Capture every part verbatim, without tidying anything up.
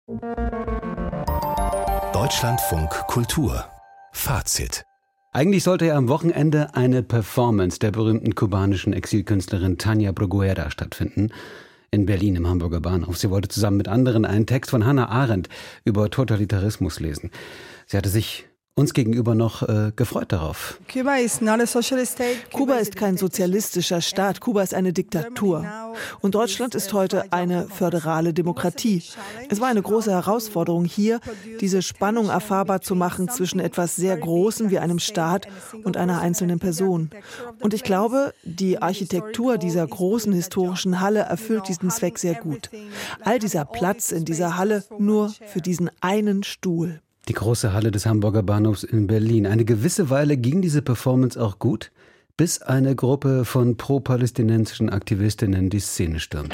Deutschlandfunk Kultur Fazit. Eigentlich sollte ja am Wochenende eine Performance der berühmten kubanischen Exilkünstlerin Tania Bruguera stattfinden. In Berlin im Hamburger Bahnhof. Sie wollte zusammen mit anderen einen Text von Hannah Arendt über Totalitarismus lesen. Sie hatte sich uns gegenüber noch äh, gefreut darauf. Kuba ist kein sozialistischer Staat, Kuba ist eine Diktatur. Und Deutschland ist heute eine föderale Demokratie. Es war eine große Herausforderung hier, diese Spannung erfahrbar zu machen zwischen etwas sehr Großem wie einem Staat und einer einzelnen Person. Und ich glaube, die Architektur dieser großen historischen Halle erfüllt diesen Zweck sehr gut. All dieser Platz in dieser Halle nur für diesen einen Stuhl. Die große Halle des Hamburger Bahnhofs in Berlin. Eine gewisse Weile ging diese Performance auch gut, bis eine Gruppe von pro-palästinensischen Aktivistinnen die Szene stürmte.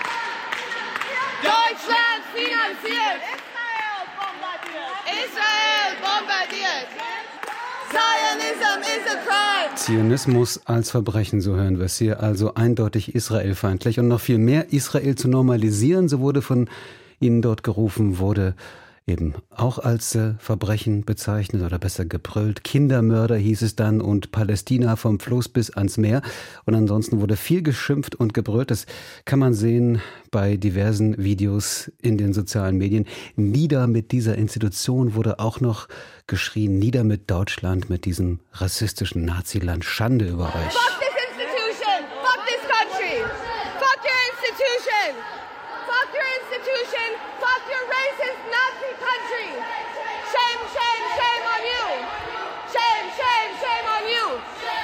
Deutschland finanziert! Israel bombardiert! Israel bombardiert! Zionism is a crime! Zionismus als Verbrechen, so hören wir es hier, also eindeutig israelfeindlich. Und noch viel mehr, Israel zu normalisieren, so wurde von ihnen dort gerufen, wurde eben auch als äh, Verbrechen bezeichnet oder besser gebrüllt. Kindermörder hieß es dann und Palästina vom Fluss bis ans Meer. Und ansonsten wurde viel geschimpft und gebrüllt. Das kann man sehen bei diversen Videos in den sozialen Medien. Nieder mit dieser Institution wurde auch noch geschrien. Nieder mit Deutschland, mit diesem rassistischen Naziland. Schande über euch. Fuck this institution! Fuck this country! Fuck your institution! Fuck your institution! Fuck your racist Nazi country! Shame, shame, shame on you! Shame, shame, shame on you!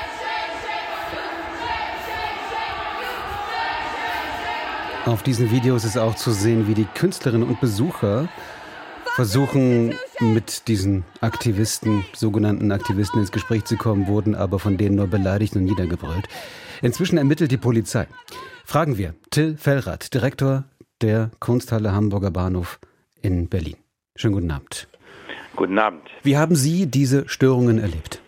Auf diesen Videos ist auch zu sehen, wie die Künstlerinnen und Besucher versuchen, mit diesen Aktivisten, sogenannten Aktivisten ins Gespräch zu kommen, wurden aber von denen nur beleidigt und niedergebrüllt. Inzwischen ermittelt die Polizei. Fragen wir Till Fellrath, Direktor der Kunsthalle Hamburger Bahnhof in Berlin. Schönen guten Abend. Guten Abend. Wie haben Sie diese Störungen erlebt?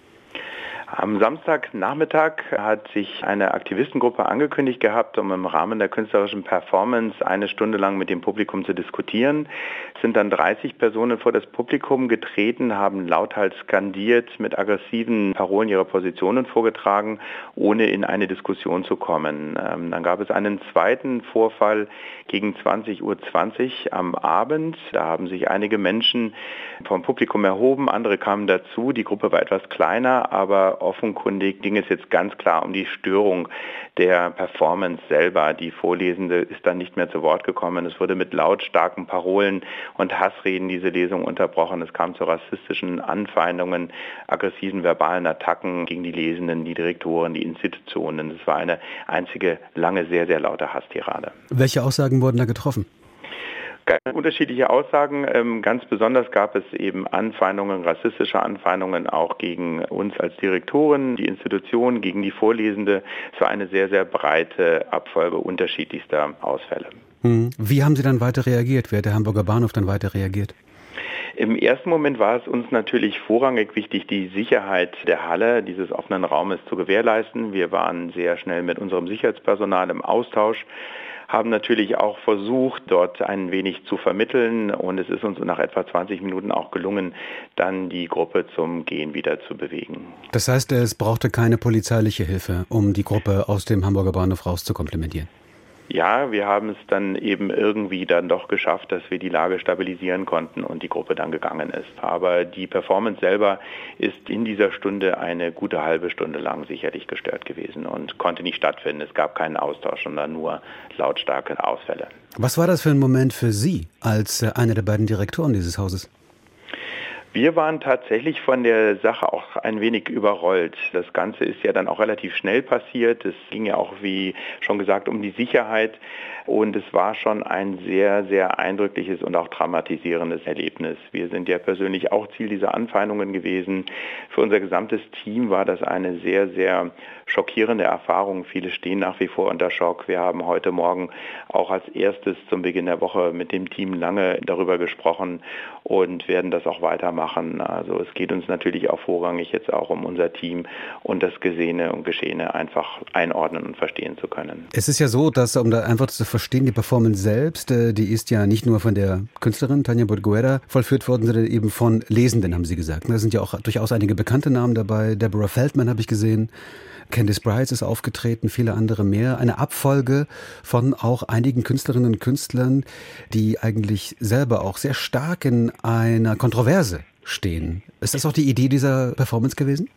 Am Samstagnachmittag hat sich eine Aktivistengruppe angekündigt gehabt, um im Rahmen der künstlerischen Performance eine Stunde lang mit dem Publikum zu diskutieren. Es sind dann dreißig Personen vor das Publikum getreten, haben lauthals skandiert, mit aggressiven Parolen ihre Positionen vorgetragen, ohne in eine Diskussion zu kommen. Ähm, dann gab es einen zweiten Vorfall gegen zwanzig Uhr zwanzig am Abend. Da haben sich einige Menschen vom Publikum erhoben, andere kamen dazu. Die Gruppe war etwas kleiner, aber offenkundig ging es jetzt ganz klar um die Störung der Performance selber. Die Vorlesende ist dann nicht mehr zu Wort gekommen. Es wurde mit lautstarken Parolen und Hassreden diese Lesung unterbrochen. Es kam zu rassistischen Anfeindungen, aggressiven verbalen Attacken gegen die Lesenden, die Direktoren, die Institutionen. Es war eine einzige lange, sehr, sehr laute Hasstirade. Welche Aussagen wurden da getroffen? Ganz unterschiedliche Aussagen. Ganz besonders gab es eben Anfeindungen, rassistische Anfeindungen auch gegen uns als Direktoren, die Institution, gegen die Vorlesende. Es war eine sehr, sehr breite Abfolge unterschiedlichster Ausfälle. Wie haben Sie dann weiter reagiert? Wie hat der Hamburger Bahnhof dann weiter reagiert? Im ersten Moment war es uns natürlich vorrangig wichtig, die Sicherheit der Halle, dieses offenen Raumes zu gewährleisten. Wir waren sehr schnell mit unserem Sicherheitspersonal im Austausch, haben natürlich auch versucht, dort ein wenig zu vermitteln und es ist uns nach etwa zwanzig Minuten auch gelungen, dann die Gruppe zum Gehen wieder zu bewegen. Das heißt, es brauchte keine polizeiliche Hilfe, um die Gruppe aus dem Hamburger Bahnhof rauszukomplimentieren? Ja, wir haben es dann eben irgendwie dann doch geschafft, dass wir die Lage stabilisieren konnten und die Gruppe dann gegangen ist. Aber die Performance selber ist in dieser Stunde eine gute halbe Stunde lang sicherlich gestört gewesen und konnte nicht stattfinden. Es gab keinen Austausch, sondern nur lautstarke Ausfälle. Was war das für ein Moment für Sie als einer der beiden Direktoren dieses Hauses? Wir waren tatsächlich von der Sache auch ein wenig überrollt. Das Ganze ist ja dann auch relativ schnell passiert. Es ging ja auch, wie schon gesagt, um die Sicherheit. Und es war schon ein sehr, sehr eindrückliches und auch dramatisierendes Erlebnis. Wir sind ja persönlich auch Ziel dieser Anfeindungen gewesen. Für unser gesamtes Team war das eine sehr, sehr schockierende Erfahrung. Viele stehen nach wie vor unter Schock. Wir haben heute Morgen auch als erstes zum Beginn der Woche mit dem Team lange darüber gesprochen und werden das auch weitermachen. Also es geht uns natürlich auch vorrangig jetzt auch um unser Team und das Gesehene und Geschehene einfach einordnen und verstehen zu können. Es ist ja so, dass, um da einfach zu verstehen, die Performance selbst, die ist ja nicht nur von der Künstlerin Tania Borguera vollführt worden, sondern eben von Lesenden, haben Sie gesagt. Da sind ja auch durchaus einige bekannte Namen dabei. Deborah Feldman habe ich gesehen. Candice Bryce ist aufgetreten, viele andere mehr. Eine Abfolge von auch einigen Künstlerinnen und Künstlern, die eigentlich selber auch sehr stark in einer Kontroverse stehen. Ist das auch die Idee dieser Performance gewesen?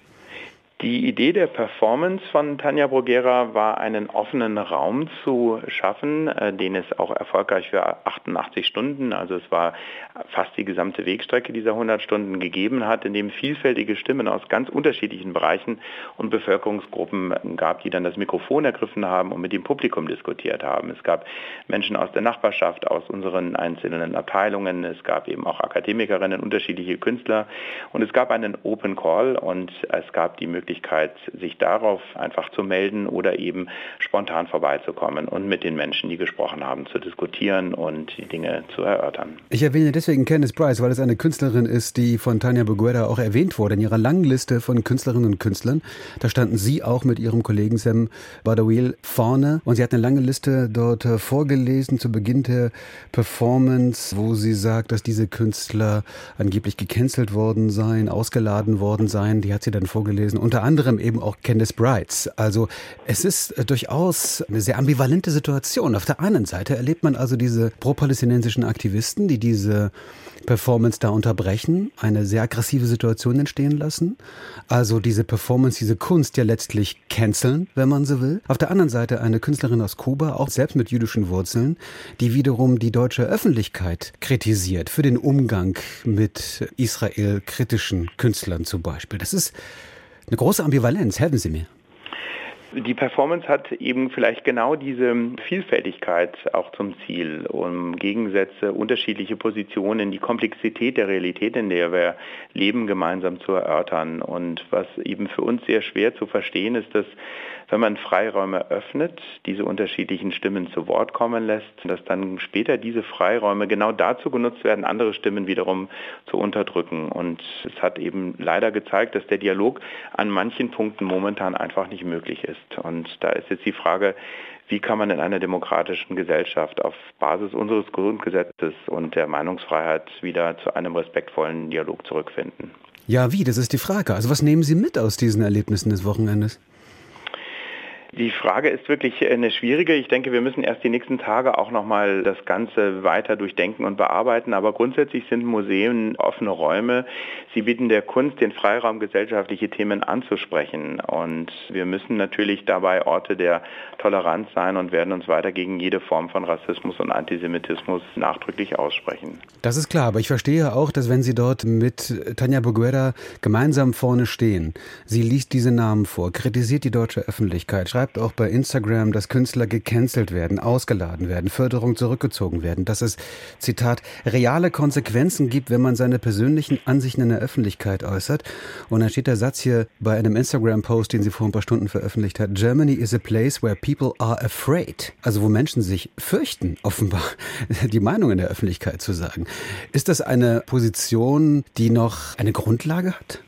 Die Idee der Performance von Tania Borguera war, einen offenen Raum zu schaffen, den es auch erfolgreich für achtundachtzig Stunden, also es war fast die gesamte Wegstrecke dieser hundert Stunden gegeben hat, in dem vielfältige Stimmen aus ganz unterschiedlichen Bereichen und Bevölkerungsgruppen gab, die dann das Mikrofon ergriffen haben und mit dem Publikum diskutiert haben. Es gab Menschen aus der Nachbarschaft, aus unseren einzelnen Abteilungen, es gab eben auch Akademikerinnen, unterschiedliche Künstler und es gab einen Open Call und es gab die Möglichkeit, sich darauf einfach zu melden oder eben spontan vorbeizukommen und mit den Menschen, die gesprochen haben, zu diskutieren und die Dinge zu erörtern. Ich erwähne deswegen Candice Bryce, weil es eine Künstlerin ist, die von Tania Borguera auch erwähnt wurde in ihrer langen Liste von Künstlerinnen und Künstlern. Da standen Sie auch mit Ihrem Kollegen Sam Badawiel vorne und sie hat eine lange Liste dort vorgelesen zu Beginn der Performance, wo sie sagt, dass diese Künstler angeblich gecancelt worden seien, ausgeladen worden seien. Die hat sie dann vorgelesen. Unter anderem eben auch Candice Bryce. Also es ist durchaus eine sehr ambivalente Situation. Auf der einen Seite erlebt man also diese pro-palästinensischen Aktivisten, die diese Performance da unterbrechen, eine sehr aggressive Situation entstehen lassen. Also diese Performance, diese Kunst ja letztlich canceln, wenn man so will. Auf der anderen Seite eine Künstlerin aus Kuba, auch selbst mit jüdischen Wurzeln, die wiederum die deutsche Öffentlichkeit kritisiert für den Umgang mit Israel-kritischen Künstlern zum Beispiel. Das ist eine große Ambivalenz. Helfen Sie mir. Die Performance hat eben vielleicht genau diese Vielfältigkeit auch zum Ziel, um Gegensätze, unterschiedliche Positionen, die Komplexität der Realität, in der wir leben, gemeinsam zu erörtern. Und was eben für uns sehr schwer zu verstehen ist, dass wenn man Freiräume öffnet, diese unterschiedlichen Stimmen zu Wort kommen lässt, dass dann später diese Freiräume genau dazu genutzt werden, andere Stimmen wiederum zu unterdrücken. Und es hat eben leider gezeigt, dass der Dialog an manchen Punkten momentan einfach nicht möglich ist. Und da ist jetzt die Frage, wie kann man in einer demokratischen Gesellschaft auf Basis unseres Grundgesetzes und der Meinungsfreiheit wieder zu einem respektvollen Dialog zurückfinden? Ja, wie? Das ist die Frage. Also was nehmen Sie mit aus diesen Erlebnissen des Wochenendes? Die Frage ist wirklich eine schwierige. Ich denke, wir müssen erst die nächsten Tage auch nochmal das Ganze weiter durchdenken und bearbeiten. Aber grundsätzlich sind Museen offene Räume. Sie bieten der Kunst den Freiraum, gesellschaftliche Themen anzusprechen. Und wir müssen natürlich dabei Orte der Toleranz sein und werden uns weiter gegen jede Form von Rassismus und Antisemitismus nachdrücklich aussprechen. Das ist klar, aber ich verstehe auch, dass wenn Sie dort mit Tania Borguera gemeinsam vorne stehen, sie liest diese Namen vor, kritisiert die deutsche Öffentlichkeit, schreibt auch bei Instagram, dass Künstler gecancelt werden, ausgeladen werden, Förderung zurückgezogen werden, dass es, Zitat, reale Konsequenzen gibt, wenn man seine persönlichen Ansichten in der Öffentlichkeit äußert. Und dann steht der Satz hier bei einem Instagram-Post, den sie vor ein paar Stunden veröffentlicht hat: Germany is a place where people are afraid. Also wo Menschen sich fürchten, offenbar die Meinung in der Öffentlichkeit zu sagen. Ist das eine Position, die noch eine Grundlage hat?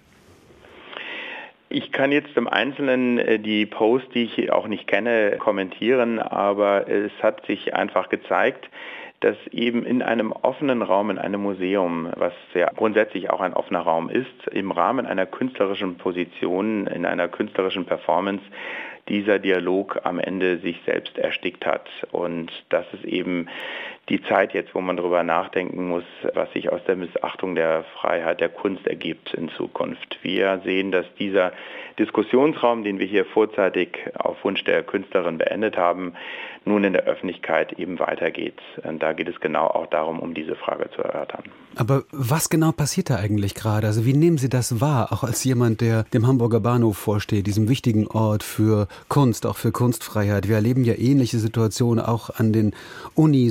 Ich kann jetzt im Einzelnen die Posts, die ich auch nicht kenne, kommentieren, aber es hat sich einfach gezeigt, dass eben in einem offenen Raum, in einem Museum, was ja grundsätzlich auch ein offener Raum ist, im Rahmen einer künstlerischen Position, in einer künstlerischen Performance, dieser Dialog am Ende sich selbst erstickt hat. Und das ist eben die Zeit jetzt, wo man darüber nachdenken muss, was sich aus der Missachtung der Freiheit der Kunst ergibt in Zukunft. Wir sehen, dass dieser Diskussionsraum, den wir hier vorzeitig auf Wunsch der Künstlerin beendet haben, nun in der Öffentlichkeit eben weitergeht. Und da geht es genau auch darum, um diese Frage zu erörtern. Aber was genau passiert da eigentlich gerade? Also wie nehmen Sie das wahr, auch als jemand, der dem Hamburger Bahnhof vorsteht, diesem wichtigen Ort für Kunst, auch für Kunstfreiheit? Wir erleben ja ähnliche Situationen auch an den Unis und Hochschulen.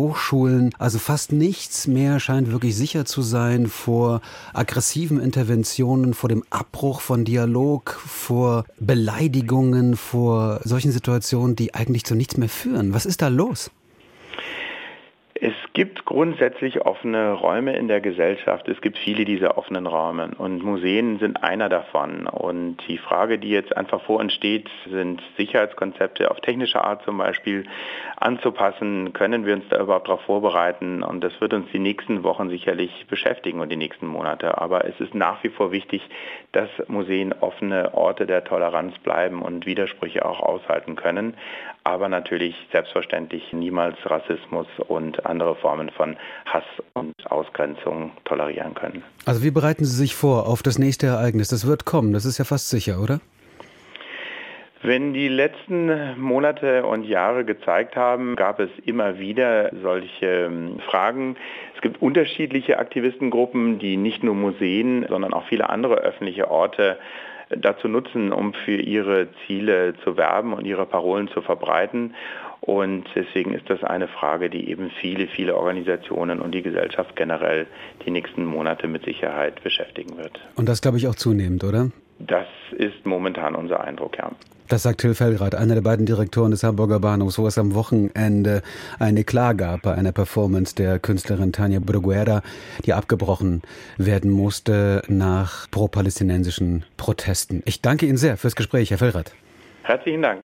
Hochschulen. Also fast nichts mehr scheint wirklich sicher zu sein vor aggressiven Interventionen, vor dem Abbruch von Dialog, vor Beleidigungen, vor solchen Situationen, die eigentlich zu nichts mehr führen. Was ist da los? Es gibt grundsätzlich offene Räume in der Gesellschaft. Es gibt viele dieser offenen Räume und Museen sind einer davon. Und die Frage, die jetzt einfach vor uns steht, sind Sicherheitskonzepte auf technische Art zum Beispiel anzupassen. Können wir uns da überhaupt darauf vorbereiten? Und das wird uns die nächsten Wochen sicherlich beschäftigen und die nächsten Monate. Aber es ist nach wie vor wichtig, dass Museen offene Orte der Toleranz bleiben und Widersprüche auch aushalten können. Aber natürlich selbstverständlich niemals Rassismus und andere Formen von Hass und Ausgrenzung tolerieren können. Also wie bereiten Sie sich vor auf das nächste Ereignis? Das wird kommen, das ist ja fast sicher, oder? Wenn die letzten Monate und Jahre gezeigt haben, gab es immer wieder solche Fragen. Es gibt unterschiedliche Aktivistengruppen, die nicht nur Museen, sondern auch viele andere öffentliche Orte dazu nutzen, um für ihre Ziele zu werben und ihre Parolen zu verbreiten. Und deswegen ist das eine Frage, die eben viele, viele Organisationen und die Gesellschaft generell die nächsten Monate mit Sicherheit beschäftigen wird. Und das glaube ich auch zunehmend, oder? Das ist momentan unser Eindruck, ja. Das sagt Till Fellrath, einer der beiden Direktoren des Hamburger Bahnhofs, wo es am Wochenende eine Klage gab bei einer Performance der Künstlerin Tania Bruguera, die abgebrochen werden musste nach pro-palästinensischen Protesten. Ich danke Ihnen sehr fürs Gespräch, Herr Fellrath. Herzlichen Dank.